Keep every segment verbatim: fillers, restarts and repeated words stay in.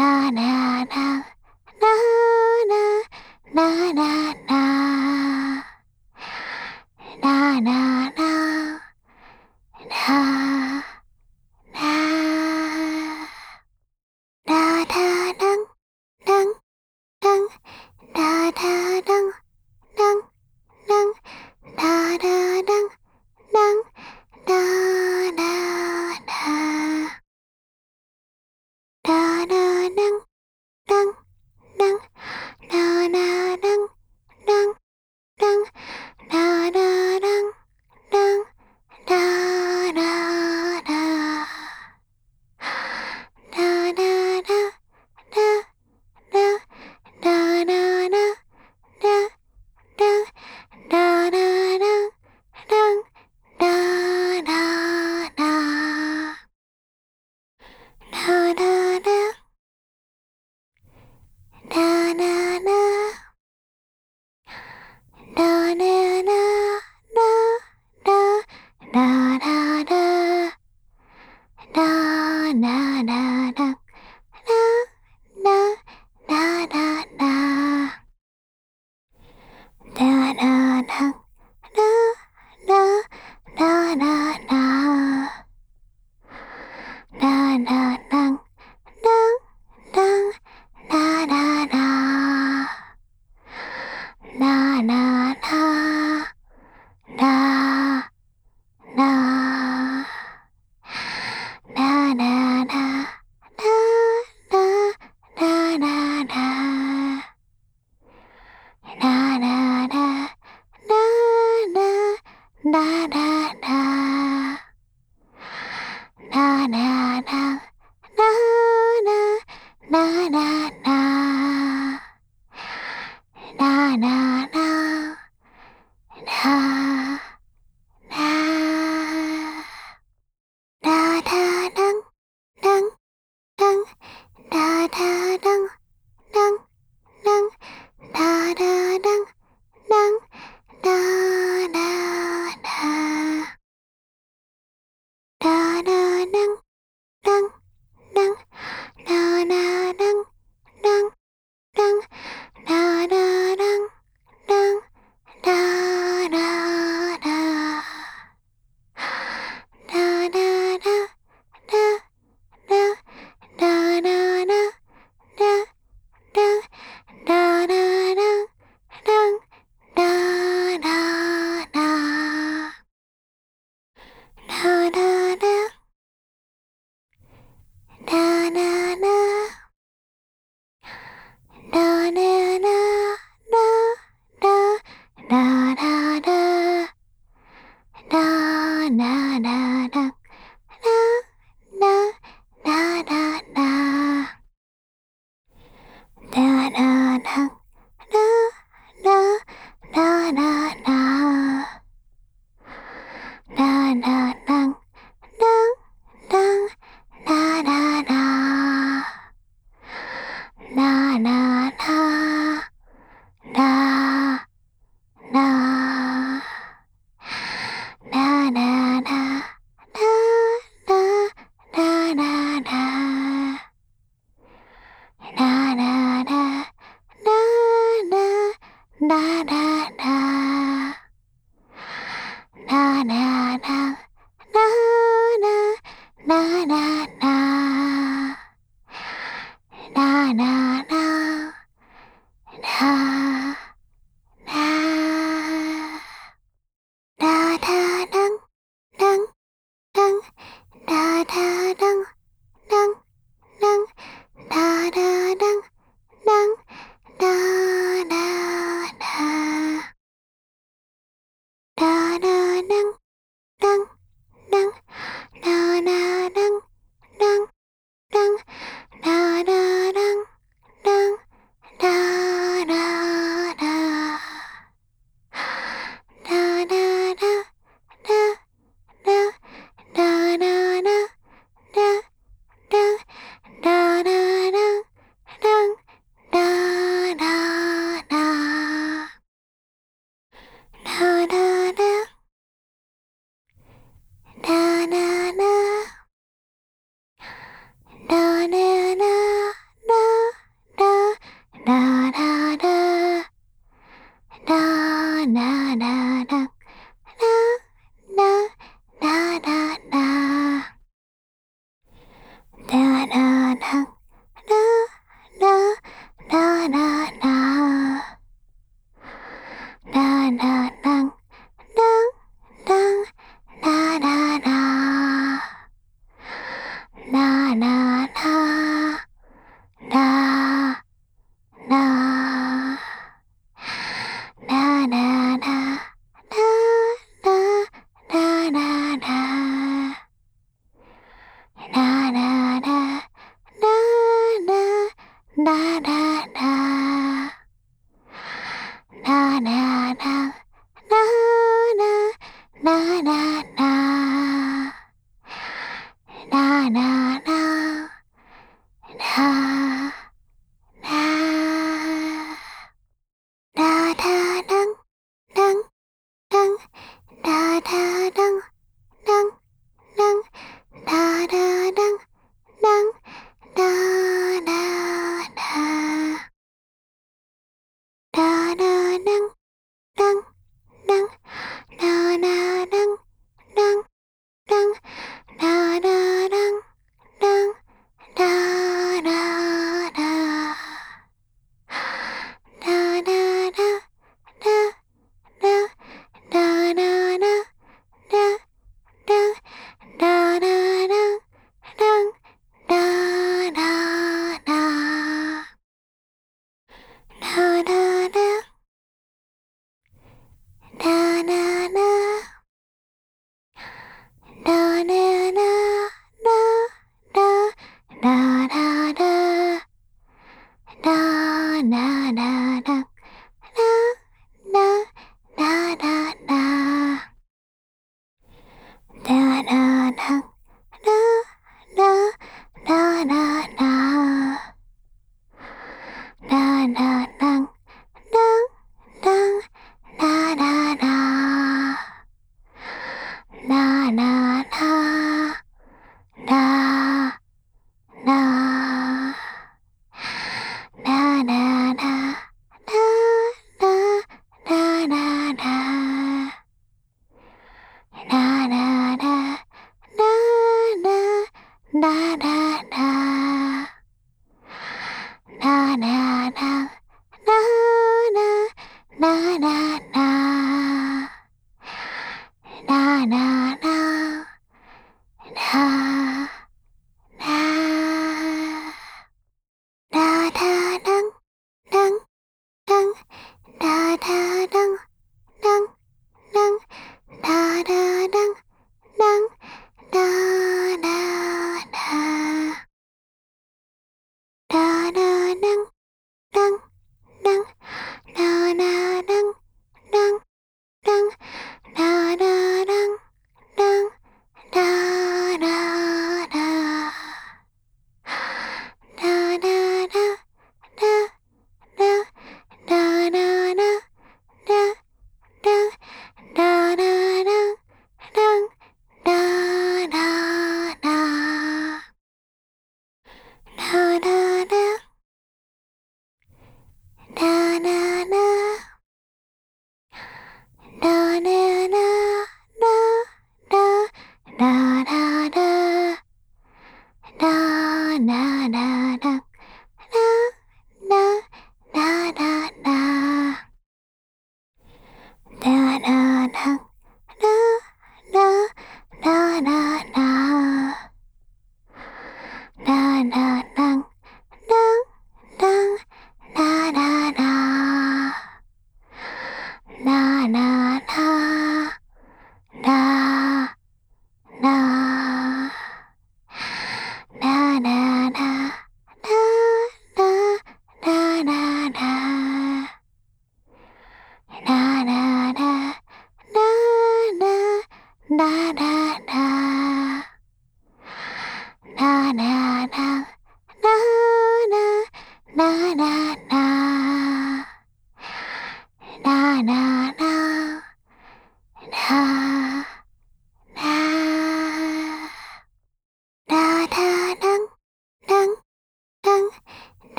na na na na na na na na na na na na na da da dang dang dang da da dang dang dang da da dang dang da da da da da dang da da da da da da da da da da da da da da da da dang dang dang da da dang dang dang da da dang dang da da da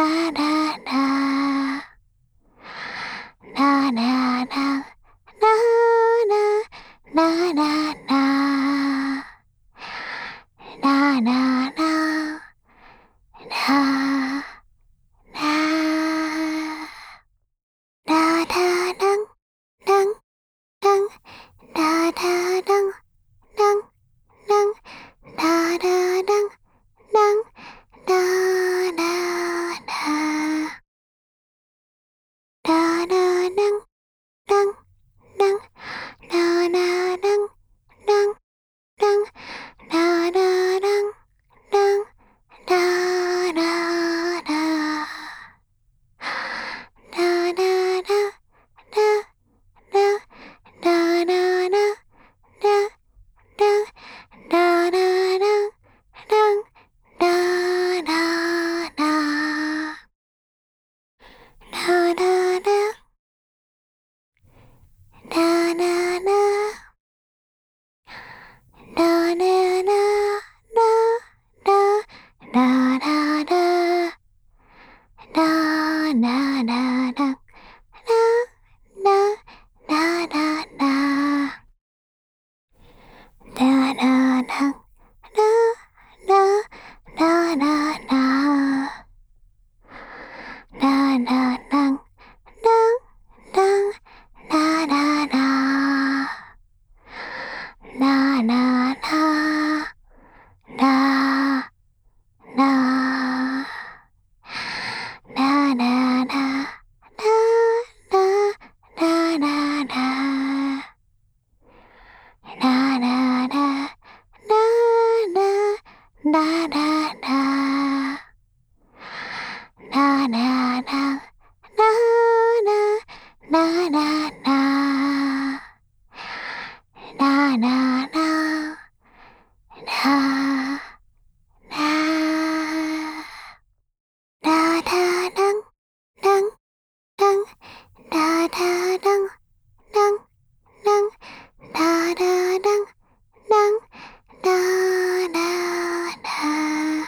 Da da dang, dang, da da da da.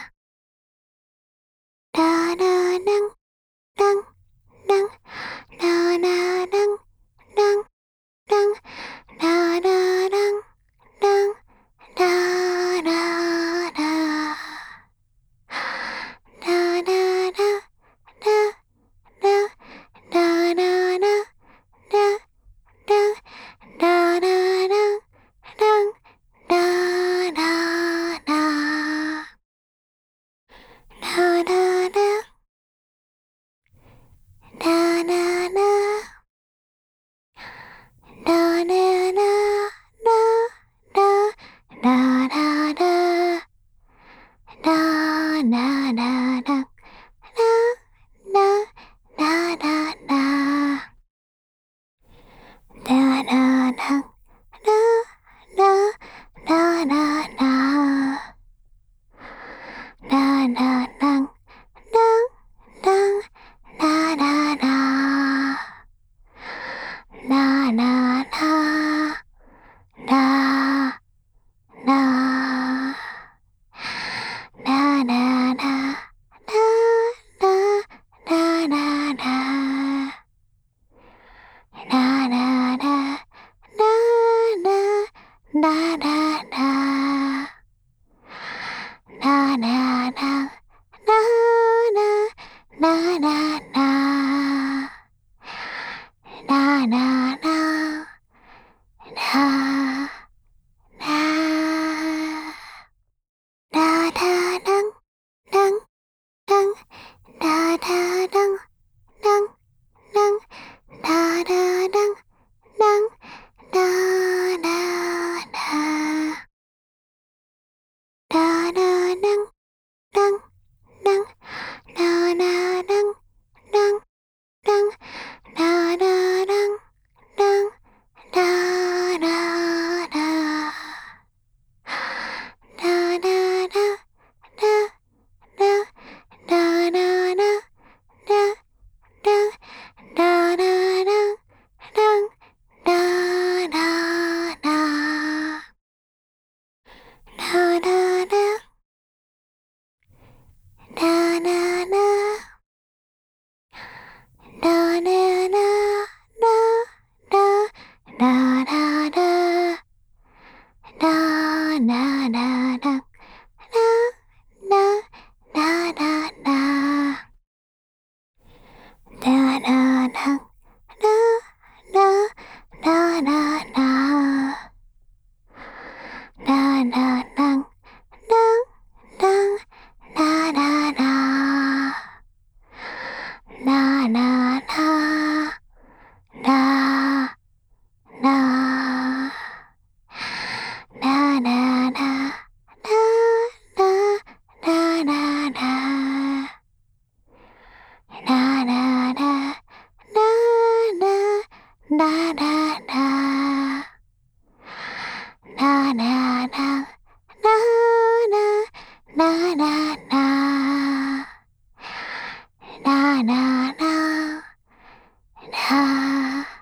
na na na na na na na da da da da da da da da da da da da da da da na na na na na na na na na na na Na na na na na na na na na na na na na na na na na na na na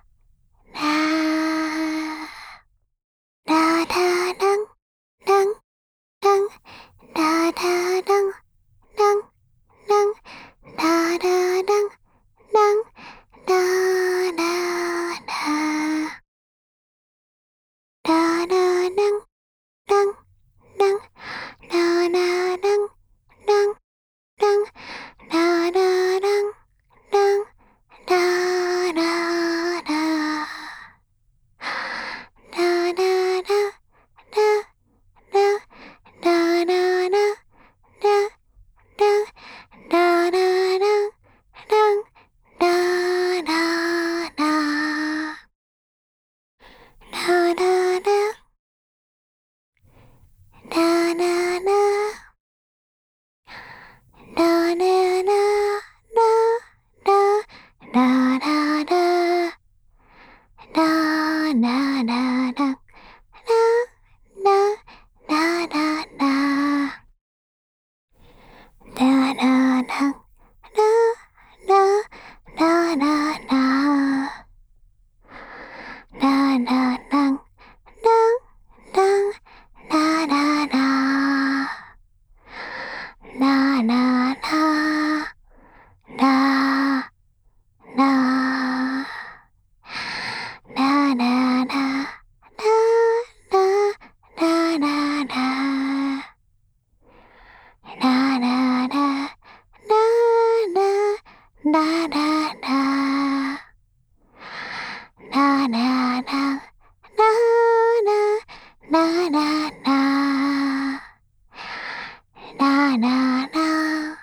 da da dang dang dang da da dang dang dang da da dang dang da da da da da dang dang dang da da dang dang dang da da dang dang da da da da da da da da da da da da da da da da dang da da da da da da da da da da na na na da da da da da na na na na na da da da da da da da da da da da da da dang dang dang da da da na na na na na na na na da da da da da na na na na na da da da na na na na na na na na na na na na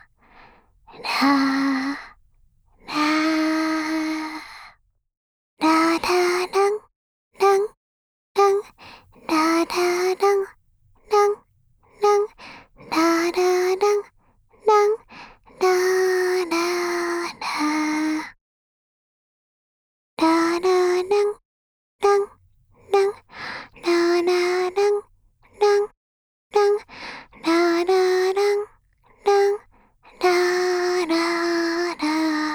da da dang dang dang da da dang dang dang da da dang dang da da da da da dang dang dang da da dang dang dang da da dang dang da da da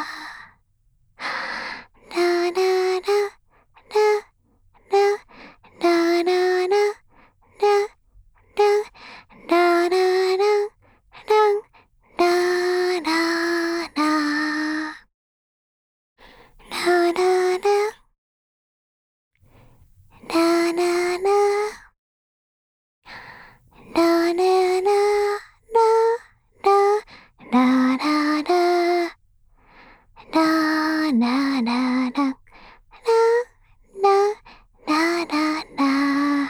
da da da da da da da da da da da da da dang da da da da da da da na na da na na da da da da da da na na na na na da da da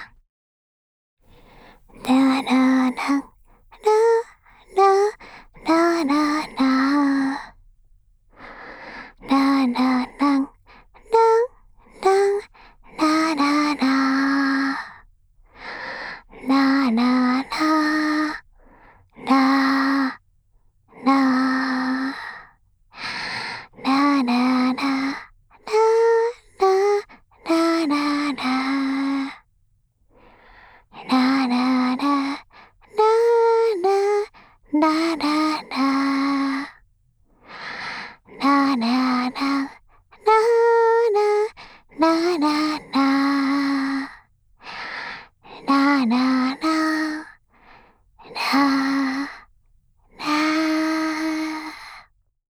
da na na na na na na na na na na dang dang da da da na na na na na na na na da da da da da na na na na na da da da na na na na na na na na na na na na